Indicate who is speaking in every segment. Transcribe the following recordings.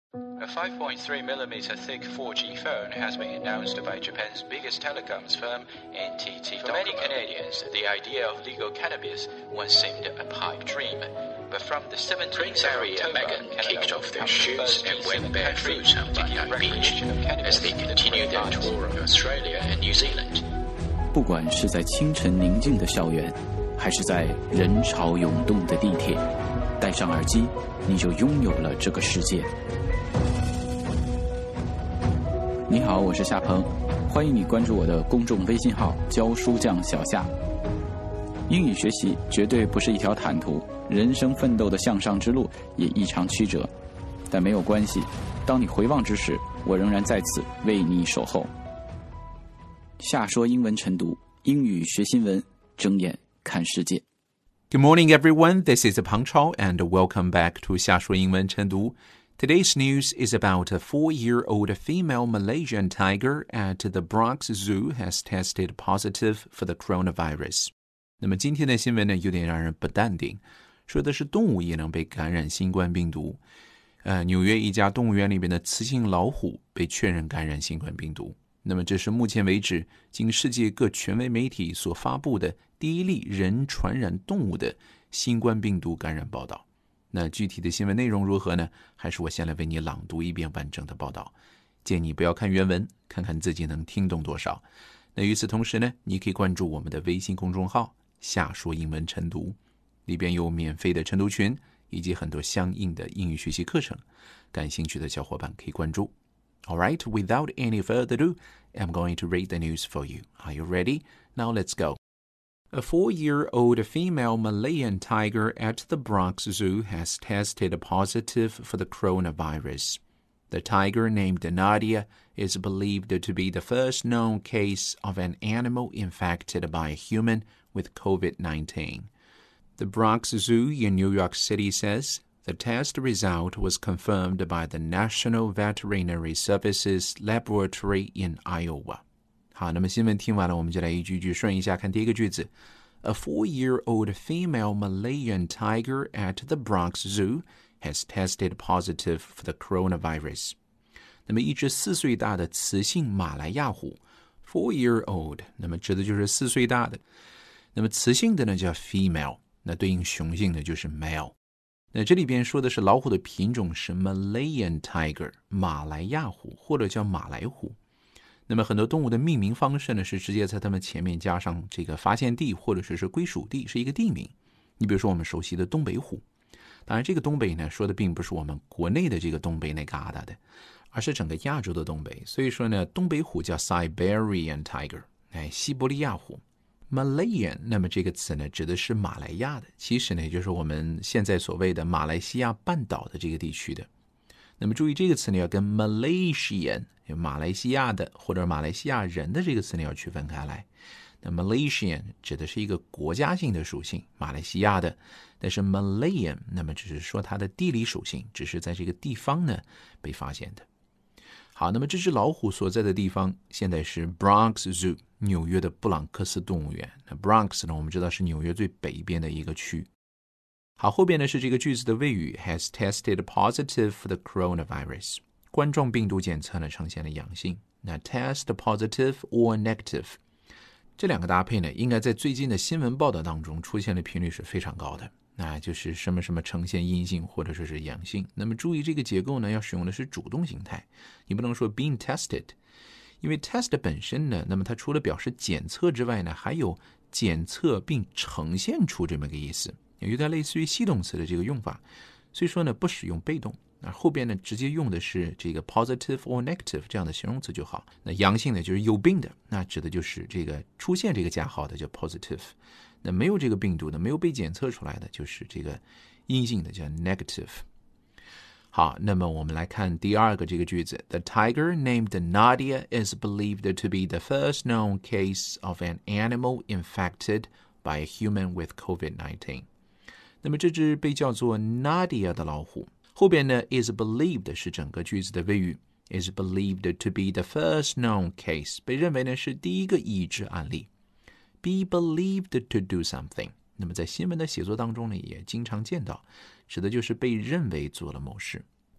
Speaker 1: A 5.3mm thick 4G phone has been announced by Japan's biggest telecoms firm, NTT. For many Canadians, the idea of legal cannabis once seemed a pipe dream. But from the 17th
Speaker 2: Prince Harry and Meghan kicked off their shoes and went barefoot on Bondi Beach as they continued their tour of Australia and New Zealand.
Speaker 3: 不管是在清晨宁静的校园，还是在人潮涌动的地铁，戴上耳机，你就拥有了这个世界。你好，我是夏鹏，欢迎你关注我的公众微信号教书匠小夏。英语学习绝对不是一条坦途，人生奋斗的向上之路也异常曲折，但没有关系，当你回望之时，我仍然在此为你守候。夏说英文晨读，英语学新闻，睁眼看世界。
Speaker 4: Good morning, everyone. This is Pang Chao, and welcome back to 夏说英文晨读。Today's news is about a 4-year-old female Malaysian tiger at the Bronx Zoo has tested positive for the coronavirus. 那么今天的新闻呢，有点让人不淡定，说的是动物也能被感染新冠病毒。纽约一家动物园里边的雌性老虎被确认感染新冠病毒。那么这是目前为止经世界各权威媒体所发布的第一例人传染动物的新冠病毒感染报道。那具体的新闻内容如何呢？还是我先来为你朗读一遍完整的报道。建议你不要看原文，看看自己能听懂多少。那与此同时呢，你可以关注我们的微信公众号夏说英文晨读，里边有免费的晨读群以及很多相应的英语学习课程，感兴趣的小伙伴可以关注。Alright, without any further ado, I'm going to read the news for you. Are you ready? Now let's go.A 4-year-old female Malayan tiger at the Bronx Zoo has tested positive for the coronavirus. The tiger, named Nadia, is believed to be the first known case of an animal infected by a human with COVID-19. The Bronx Zoo in New York City says the test result was confirmed by the National Veterinary Services Laboratory in Iowa.好，那么新闻听完了，我们就来一句句顺一下。看第一个句子 A 4-year-old female Malayan tiger at the Bronx Zoo has tested positive for the coronavirus. 那么一只4岁大的雌性马来亚虎 4-year-old 那么指的就是4岁大的。那么雌性的呢叫 female， 那对应雄性的就是 male。那这里边说的是老虎的品种是 Malayan tiger， 马来亚虎或者叫马来虎。那么很多动物的命名方式呢，是直接在它们前面加上这个发现地或者是归属地，是一个地名。你比如说我们熟悉的东北虎，当然这个东北呢，说的并不是我们国内的这个东北那旮瘩的，而是整个亚洲的东北。所以说呢，东北虎叫 Siberian tiger， 西伯利亚虎。Malayan 那么这个词呢，指的是马来亚的，其实呢就是我们现在所谓的马来西亚半岛的这个地区的。那么注意这个词呢，要跟 Malaysian 马来西亚的或者马来西亚人的这个词呢要区分开来。那 Malaysian 指的是一个国家性的属性，马来西亚的，但是 Malayan 那么只是说它的地理属性，只是在这个地方呢被发现的。好，那么这只老虎所在的地方现在是 Bronx Zoo， 纽约的布朗克斯动物园。那 Bronx 呢，我们知道是纽约最北边的一个区。好，后边呢是这个句子的谓语 has tested positive for the coronavirus。冠状病毒检测呢呈现了阳性。那 test positive or negative 这两个搭配呢，应该在最近的新闻报道当中出现的频率是非常高的。那就是什么什么呈现阴性或者说是阳性。那么注意这个结构呢，要使用的是主动形态，你不能说 being tested， 因为 test 本身呢，那么它除了表示检测之外呢，还有检测并呈现出这么个意思，有点类似于系动词的这个用法。所以说呢，不使用被动。那后边呢，直接用的是这个 positive or negative 这样的形容词就好。那阳性呢，就是有病的，那指的就是这个出现这个加号的叫 positive。那没有这个病毒的，没有被检测出来的，就是这个阴性的叫 negative。好，那么我们来看第二个这个句子 The tiger named Nadia is believed to be the first known case of an animal infected by a human with COVID-19。 那么这只被叫做 Nadia 的老虎，后边呢 is believed 是整个句子的谓语， is believed to be the first known case 被认为呢是第一个已知案例。 Be believed to do something， 那么在新闻的写作当中呢也经常见到，指的就是被认为做了某事。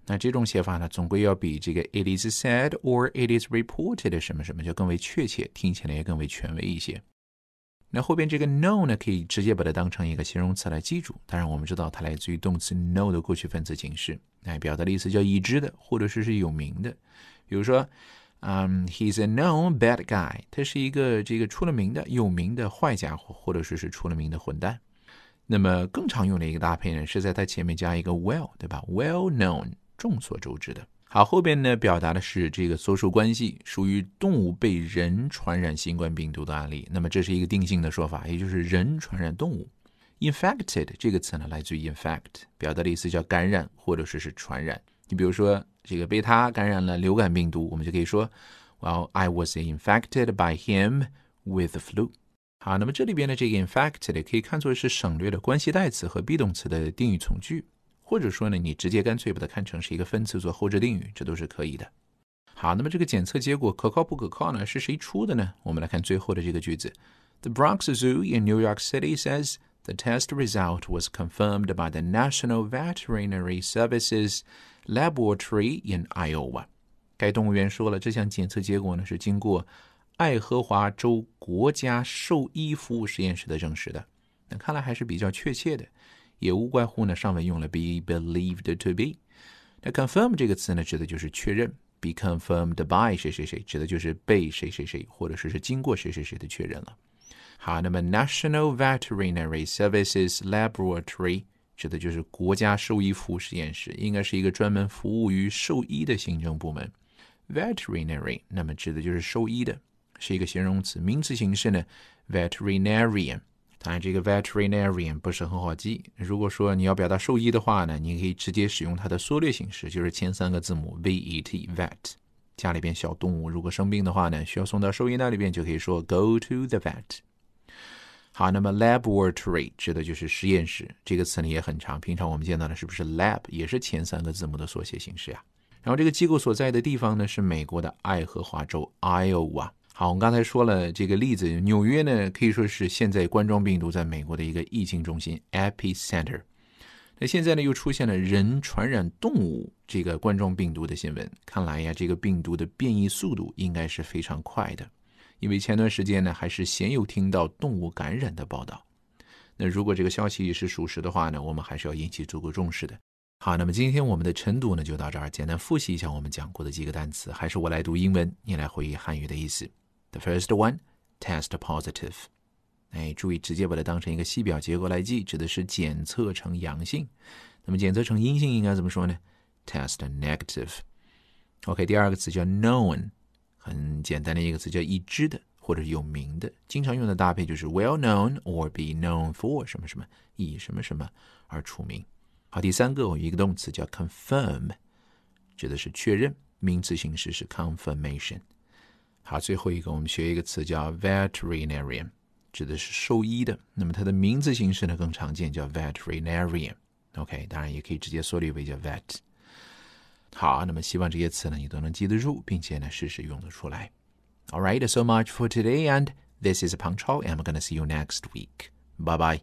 Speaker 4: 那这种写法呢，总归要比这个 it is said or it is reported 什么什么就更为确切，听起来也更为权威一些。那后边这个 know 呢，可以直接把它当成一个形容词来记住。当然我们知道它来自于动词 know 的过去分词形式，表达的意思叫已知的，或者是有名的。比如说he's a known bad guy， 他是一个这个出了名的有名的坏家伙，或者是出了名的混蛋。那么更常用的一个搭配呢，是在它前面加一个 well， 对吧？ well known， 众所周知的。好，后边呢表达的是这个所属关系属于动物被人传染新冠病毒的案例。那么这是一个定性的说法，也就是人传染动物。infected 这个词呢来自于 infect， 表达的意思叫感染或者是传染。你比如说这个被他感染了流感病毒，我们就可以说 Well, I was infected by him with the flu。 好，那么这里边的这个 infected 可以看作是省略了关系代词和 be 动词的定语从句，或者说呢你直接干脆把它看成是一个分词做后置定语，这都是可以的。好，那么这个检测结果可靠不可靠呢？是谁出的呢？我们来看最后的这个句子。 The Bronx Zoo in New York City says the test result was confirmed by the National Veterinary Services Laboratory in Iowa。 该动物园说了，这项检测结果呢是经过爱荷华州国家兽医服务实验室的证实的。那看来还是比较确切的，也无怪乎呢上文用了 be believed to be。 那 confirm 这个词呢指的就是确认， be confirmed by 谁谁谁指的就是被谁谁谁或者是经过谁谁谁的确认了。好，那么 National Veterinary Services Laboratory 指的就是国家兽医服务实验室，应该是一个专门服务于兽医的行政部门。 Veterinary 那么指的就是兽医的，是一个形容词，名词形式呢 veterinarian。 当然这个 veterinarian 不是很好记，如果说你要表达兽医的话呢，你可以直接使用它的缩略形式，就是前三个字母 VET vet。 家里边小动物如果生病的话呢，需要送到兽医那里边，就可以说 go to the vet。好，那么 laboratory 指的就是实验室，这个词呢也很长，平常我们见到的是不是 lab 也是前三个字母的缩写形式呀。然后这个机构所在的地方呢是美国的爱荷华州 Iowa。 好，我们刚才说了这个例子，纽约呢可以说是现在冠状病毒在美国的一个疫情中心 epicenter。 那现在呢又出现了人传染动物这个冠状病毒的新闻，看来呀这个病毒的变异速度应该是非常快的，因为前段时间呢还是鲜有听到动物感染的报道。那如果这个消息是属实的话呢，我们还是要引起足够重视的。好，那么今天我们的晨读呢就到这儿，简单复习一下我们讲过的几个单词，还是我来读英文，你来回忆汉语的意思。 The first one, test positive。 注意直接把它当成一个细表结构来记，指的是检测成阳性。那么检测成阴性应该怎么说呢？ Test negative。 OK， 第二个词叫 known， 很简单的一个词叫已知的或者有名的，经常用的搭配就是 well known or be known for 什么什么，以什么什么而出名。好，第三个有一个动词叫 confirm， 指的是确认，名词形式是 confirmation。 好，最后一个我们学一个词叫 veterinarian， 指的是兽医的，那么它的名词形式呢更常见，叫 veterinarian。 OK， 当然也可以直接缩略为叫 vet。 好，那么希望这些词呢你都能记得住，并且呢时时用得出来。 Alright, so much for today, and this is Pang Chao, and I'm gonna see you next week. Bye bye.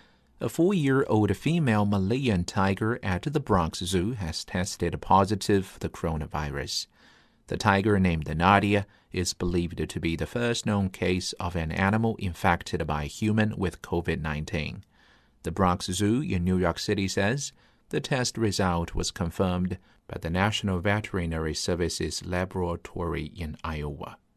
Speaker 4: A 4-year-old female Malayan tiger at the Bronx Zoo has tested positive for the coronavirus. The tiger, named Nadia, is believed to be the first known case of an animal infected by a human with COVID-19. The Bronx Zoo in New York City says the test result was confirmed by the National Veterinary Services Laboratory in Iowa.